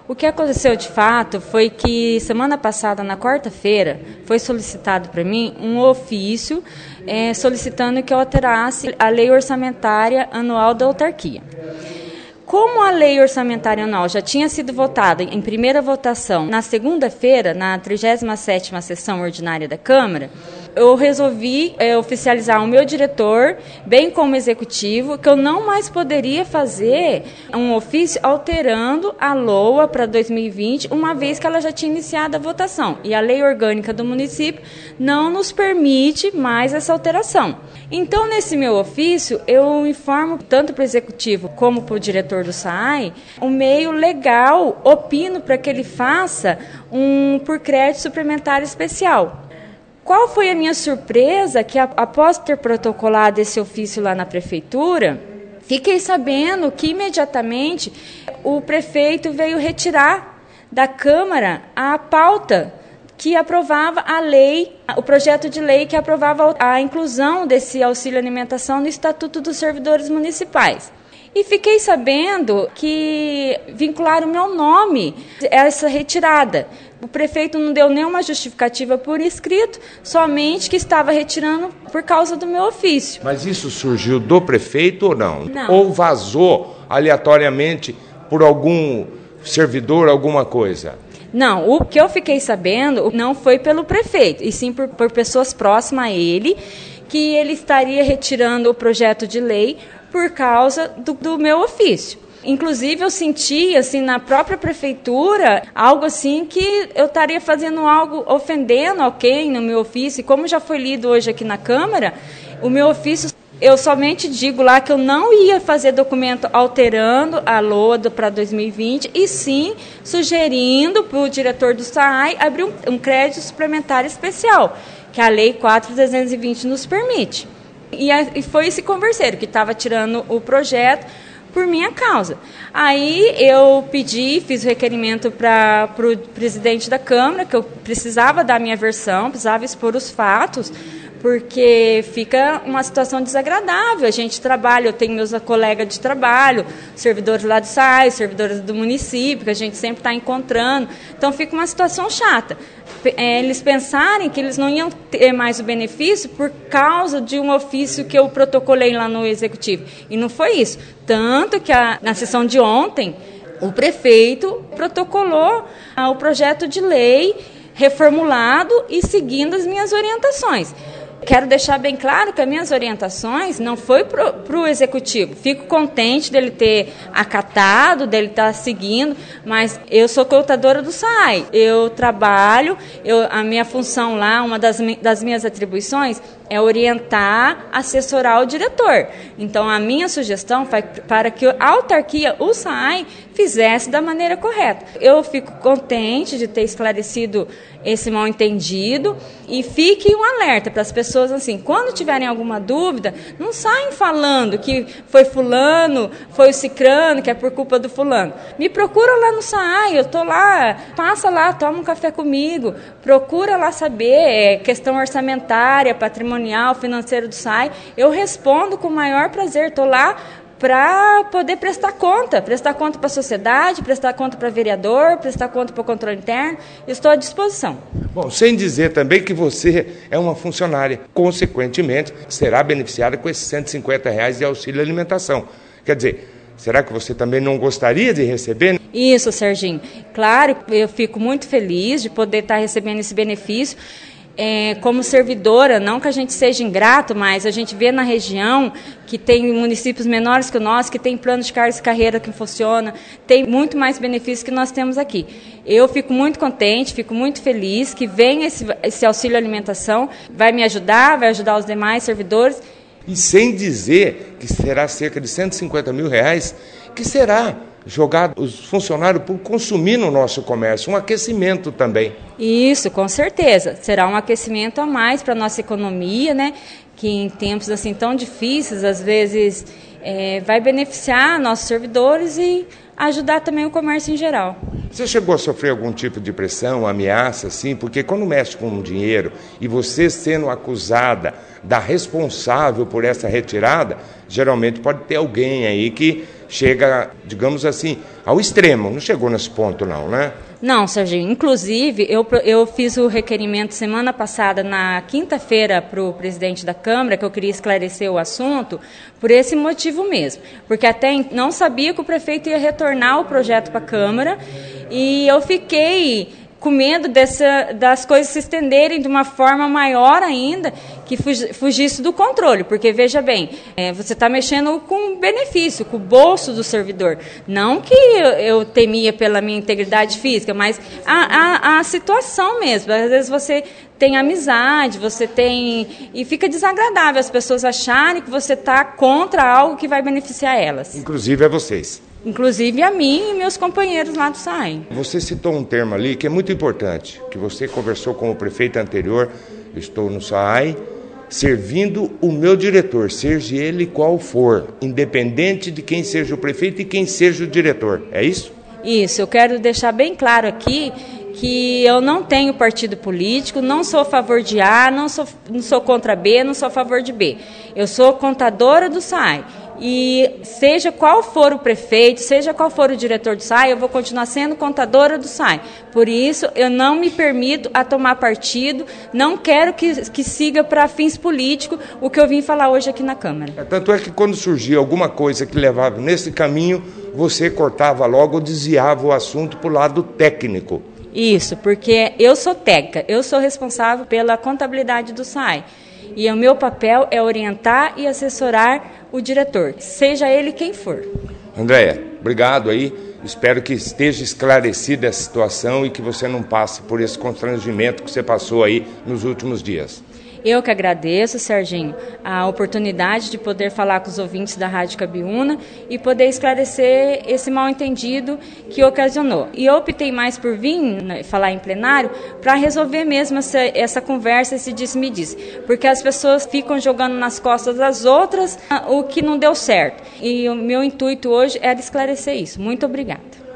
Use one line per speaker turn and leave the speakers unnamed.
O que aconteceu de fato foi que semana passada, na quarta-feira, foi solicitado para mim um ofício solicitando que eu alterasse a lei orçamentária anual da autarquia. Como a lei orçamentária anual já tinha sido votada em primeira votação na segunda-feira, na 37ª sessão ordinária da Câmara, eu resolvi oficializar o meu diretor, bem como o executivo, que eu não mais poderia fazer um ofício alterando a LOA para 2020, uma vez que ela já tinha iniciado a votação. E a lei orgânica do município não nos permite mais essa alteração. Então, nesse meu ofício, eu informo tanto para o executivo como para o diretor do SAAI, o meio legal, opino para que ele faça um por crédito suplementar especial. Qual foi a minha surpresa que, após ter protocolado esse ofício lá na prefeitura, fiquei sabendo que imediatamente o prefeito veio retirar da Câmara a pauta que aprovava a lei, o projeto de lei que aprovava a inclusão desse auxílio alimentação no Estatuto dos Servidores Municipais. E fiquei sabendo que vincularam o meu nome a essa retirada. O prefeito não deu nenhuma justificativa por escrito, somente que estava retirando por causa do meu ofício.
Mas isso surgiu do prefeito ou não?
Não.
Ou vazou aleatoriamente por algum servidor, alguma coisa?
Não, o que eu fiquei sabendo não foi pelo prefeito, e sim por pessoas próximas a ele, que ele estaria retirando o projeto de lei por causa do meu ofício. Inclusive, eu senti, assim, na própria prefeitura, algo assim que eu estaria fazendo algo, ofendendo alguém no meu ofício. E como já foi lido hoje aqui na Câmara, o meu ofício, eu somente digo lá que eu não ia fazer documento alterando a LOA para 2020, e sim sugerindo para o diretor do SAAI abrir um crédito suplementar especial, que a Lei 4.320 nos permite. E foi esse converseiro que estava tirando o projeto por minha causa. Aí eu fiz o requerimento para o presidente da Câmara, que eu precisava dar a minha versão, precisava expor os fatos, porque fica uma situação desagradável. A gente trabalha, eu tenho meus colegas de trabalho, servidores lá do SAAI, servidores do município, que a gente sempre está encontrando. Então fica uma situação chata. Eles pensarem que eles não iam ter mais o benefício por causa de um ofício que eu protocolei lá no Executivo. E não foi isso. Tanto que na sessão de ontem, o prefeito protocolou o projeto de lei reformulado e seguindo as minhas orientações. Quero deixar bem claro que as minhas orientações não foi para o Executivo. Fico contente dele ter acatado, dele estar seguindo, mas eu sou contadora do SAAI. Eu trabalho, a minha função lá, uma das minhas atribuições é orientar, assessorar o diretor. Então, a minha sugestão foi para que a autarquia, o SAAI, fizesse da maneira correta. Eu fico contente de ter esclarecido esse mal-entendido e fique um alerta para as pessoas, assim, quando tiverem alguma dúvida, não saem falando que foi fulano, foi o cicrano, que é por culpa do fulano. Me procura lá no SAAI, eu estou lá, passa lá, toma um café comigo, procura lá saber, questão orçamentária, patrimonial, financeiro do SAAI, eu respondo com o maior prazer, estou lá para poder prestar conta para a sociedade, prestar conta para vereador, prestar conta para o controle interno. Estou à disposição.
Bom, sem dizer também que você é uma funcionária, consequentemente, será beneficiada com esses R$150 de auxílio alimentação. Quer dizer, será que você também não gostaria de receber?
Isso, Serginho. Claro, eu fico muito feliz de poder estar recebendo esse benefício. Como servidora, não que a gente seja ingrato, mas a gente vê na região que tem municípios menores que o nosso, que tem plano de carreira que funciona, tem muito mais benefícios que nós temos aqui. Eu fico muito contente, fico muito feliz que venha esse auxílio alimentação, vai me ajudar, vai ajudar os demais servidores.
E sem dizer que será cerca de R$150 mil, que será jogado os funcionários por consumir no nosso comércio, um aquecimento também.
Isso, com certeza. Será um aquecimento a mais para a nossa economia, né? Que em tempos assim tão difíceis, às vezes vai beneficiar nossos servidores e ajudar também o comércio em geral.
Você chegou a sofrer algum tipo de pressão, ameaça, assim? Porque quando mexe com dinheiro e você sendo acusada da responsável por essa retirada, geralmente pode ter alguém aí que chega, digamos assim, ao extremo. Não chegou nesse ponto não, né?
Não, Serginho. Inclusive, eu fiz o requerimento semana passada, na quinta-feira, para o presidente da Câmara, que eu queria esclarecer o assunto, por esse motivo mesmo. Porque até não sabia que o prefeito ia retornar o projeto para a Câmara, e eu fiquei com medo das coisas se estenderem de uma forma maior ainda, que fugisse do controle, porque, veja bem, você está mexendo com o benefício, com o bolso do servidor. Não que eu temia pela minha integridade física, mas a situação mesmo. Às vezes você tem amizade, e fica desagradável as pessoas acharem que você está contra algo que vai beneficiar elas.
Inclusive a vocês.
Inclusive a mim e meus companheiros lá do SAAI.
Você citou um termo ali que é muito importante, que você conversou com o prefeito anterior. Eu estou no SAAI, servindo o meu diretor, seja ele qual for, independente de quem seja o prefeito e quem seja o diretor. É isso?
Isso, eu quero deixar bem claro aqui que eu não tenho partido político, não sou a favor de A, não sou contra B, não sou a favor de B. Eu sou contadora do SAAI. E seja qual for o prefeito, seja qual for o diretor do SAAI, eu vou continuar sendo contadora do SAAI. Por isso, eu não me permito a tomar partido, não quero que siga para fins políticos o que eu vim falar hoje aqui na Câmara.
Tanto é que quando surgia alguma coisa que levava nesse caminho, você cortava logo ou desviava o assunto para o lado técnico.
Isso, porque eu sou técnica, eu sou responsável pela contabilidade do SAAI. E o meu papel é orientar e assessorar o diretor, seja ele quem for.
Andréia, obrigado aí. Espero que esteja esclarecida essa situação e que você não passe por esse constrangimento que você passou aí nos últimos dias.
Eu que agradeço, Serginho, a oportunidade de poder falar com os ouvintes da Rádio Cabiúna e poder esclarecer esse mal-entendido que ocasionou. E eu optei mais por vir falar em plenário para resolver mesmo essa conversa, esse disse-me-disse. Porque as pessoas ficam jogando nas costas das outras o que não deu certo. E o meu intuito hoje era esclarecer isso. Muito obrigada.